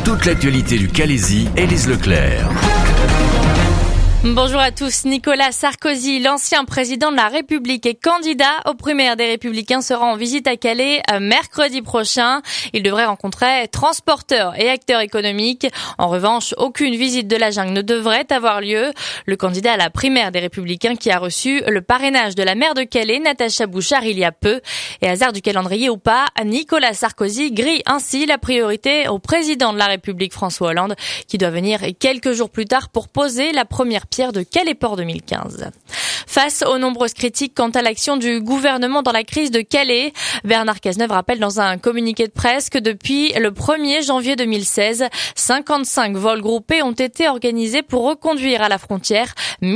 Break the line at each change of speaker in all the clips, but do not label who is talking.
Toute l'actualité du Calaisis, Élise Leclerc.
Bonjour à tous. Nicolas Sarkozy, l'ancien président de la République et candidat aux primaires des Républicains, sera en visite à Calais mercredi prochain. Il devrait rencontrer transporteurs et acteurs économiques. En revanche, aucune visite de la jungle ne devrait avoir lieu. Le candidat à la primaire des Républicains qui a reçu le parrainage de la maire de Calais, Natacha Bouchard, il y a peu. Et hasard du calendrier ou pas, Nicolas Sarkozy grille ainsi la priorité au président de la République, François Hollande, qui doit venir quelques jours plus tard pour poser la première pierre de Calais Port 2015. Face aux nombreuses critiques quant à l'action du gouvernement dans la crise de Calais, Bernard Cazeneuve rappelle dans un communiqué de presse que depuis le 1er janvier 2016, 55 vols groupés ont été organisés pour reconduire à la frontière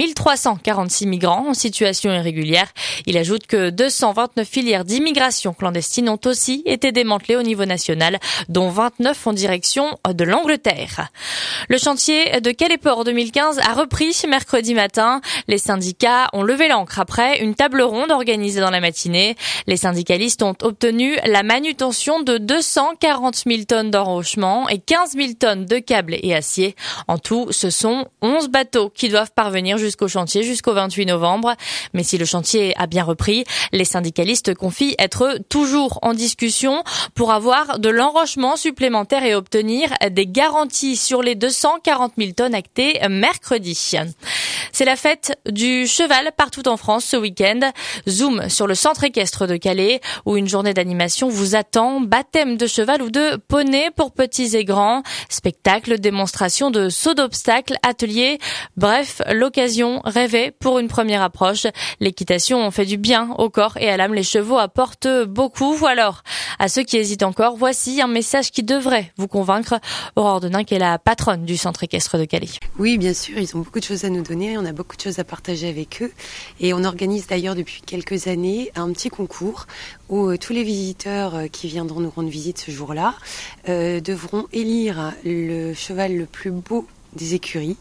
1346 migrants en situation irrégulière. Il ajoute que 229 filières d'immigration clandestine ont aussi été démantelées au niveau national, dont 29 en direction de l'Angleterre. Le chantier de Calais Port 2015 a repris mercredi matin. Les syndicats ont levé l'ancre après une table ronde organisée dans la matinée. Les syndicalistes ont obtenu la manutention de 240 000 tonnes d'enrochement et 15 000 tonnes de câbles et acier. En tout, ce sont 11 bateaux qui doivent parvenir jusqu'au chantier, jusqu'au 28 novembre. Mais si le chantier a bien repris, les syndicalistes confient être toujours en discussion pour avoir de l'enrochement supplémentaire et obtenir des garanties sur les 240 000 tonnes actées mercredi. C'est la fête du cheval partout en France ce week-end. Zoom sur le centre équestre de Calais où une journée d'animation vous attend. Baptême de cheval ou de poney pour petits et grands. Spectacle, démonstration de saut d'obstacles, ateliers. Bref, l'occasion rêvée pour une première approche. L'équitation fait du bien au corps et à l'âme. Les chevaux apportent beaucoup. Alors, à ceux qui hésitent encore, voici un message qui devrait vous convaincre. Aurore Deninck est la patronne du centre équestre de Calais.
Oui, bien sûr, ils ont beaucoup de choses à nous donner, on a beaucoup de choses à partager avec eux et on organise d'ailleurs depuis quelques années un petit concours où tous les visiteurs qui viendront nous rendre visite ce jour-là devront élire le cheval le plus beau des écuries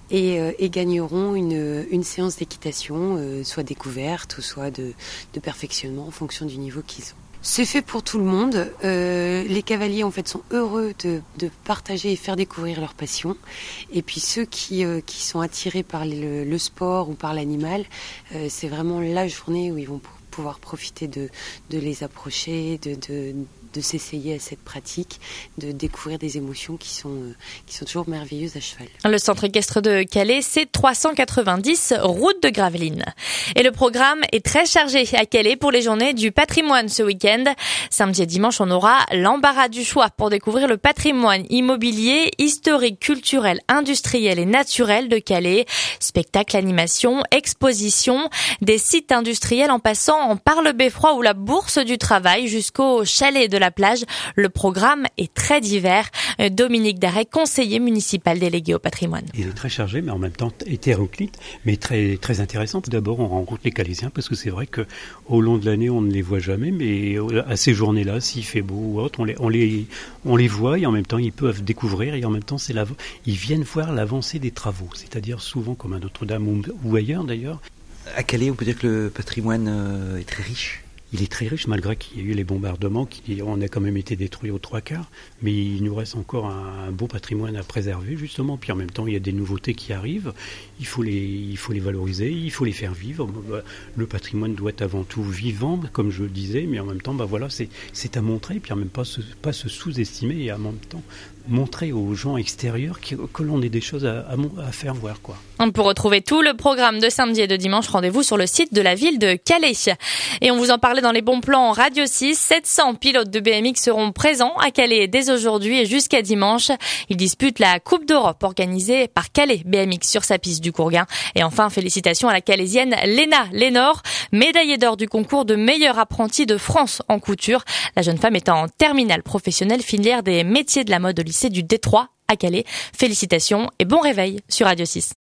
et gagneront une séance d'équitation, soit découverte ou soit de perfectionnement en fonction du niveau qu'ils ont. C'est fait pour tout le monde. Les cavaliers en fait sont heureux de partager et faire découvrir leur passion. Et puis ceux qui sont attirés par le sport ou par l'animal, c'est vraiment la journée où ils vont pouvoir profiter de les approcher, de s'essayer à cette pratique, de découvrir des émotions qui sont toujours merveilleuses à cheval.
Le centre équestre de Calais, c'est 390 route de Gravelines. Et le programme est très chargé à Calais pour les journées du patrimoine ce week-end. Samedi et dimanche, on aura l'embarras du choix pour découvrir le patrimoine immobilier, historique, culturel, industriel et naturel de Calais. Spectacles, animations, expositions, des sites industriels en passant par le beffroi ou la bourse du travail jusqu'au chalet de la plage. Le programme est très divers. Dominique Darret, conseiller municipal délégué au patrimoine.
Il est très chargé, mais en même temps hétéroclite, mais très, très intéressant. Tout d'abord, on rencontre les Calaisiens, parce que c'est vrai qu'au long de l'année, on ne les voit jamais, mais à ces journées-là, s'il fait beau ou autre, on les voit, et en même temps, ils peuvent découvrir, et en même temps, ils viennent voir l'avancée des travaux, c'est-à-dire souvent comme à Notre-Dame ou ailleurs d'ailleurs.
À Calais, on peut dire que le patrimoine est très riche.
Il est très riche, malgré qu'il y ait eu les bombardements, on a quand même été détruits aux 3/4, mais il nous reste encore un beau patrimoine à préserver, justement. Puis en même temps, il y a des nouveautés qui arrivent, il faut les valoriser, il faut les faire vivre. Le patrimoine doit être avant tout vivant, comme je le disais, mais en même temps, c'est à montrer, puis en même temps, pas se sous-estimer, et en même temps, montrer aux gens extérieurs que l'on ait des choses à faire voir, quoi.
Pour retrouver tout le programme de samedi et de dimanche, rendez-vous sur le site de la ville de Calais. Et on vous en parlait dans les bons plans Radio 6. 700 pilotes de BMX seront présents à Calais dès aujourd'hui et jusqu'à dimanche. Ils disputent la Coupe d'Europe organisée par Calais BMX sur sa piste du Courguin. Et enfin, félicitations à la Calaisienne Léna Lénor, médaillée d'or du concours de meilleure apprentie de France en couture. La jeune femme est en terminale professionnelle filière des métiers de la mode au lycée du Détroit à Calais. Félicitations et bon réveil sur Radio 6.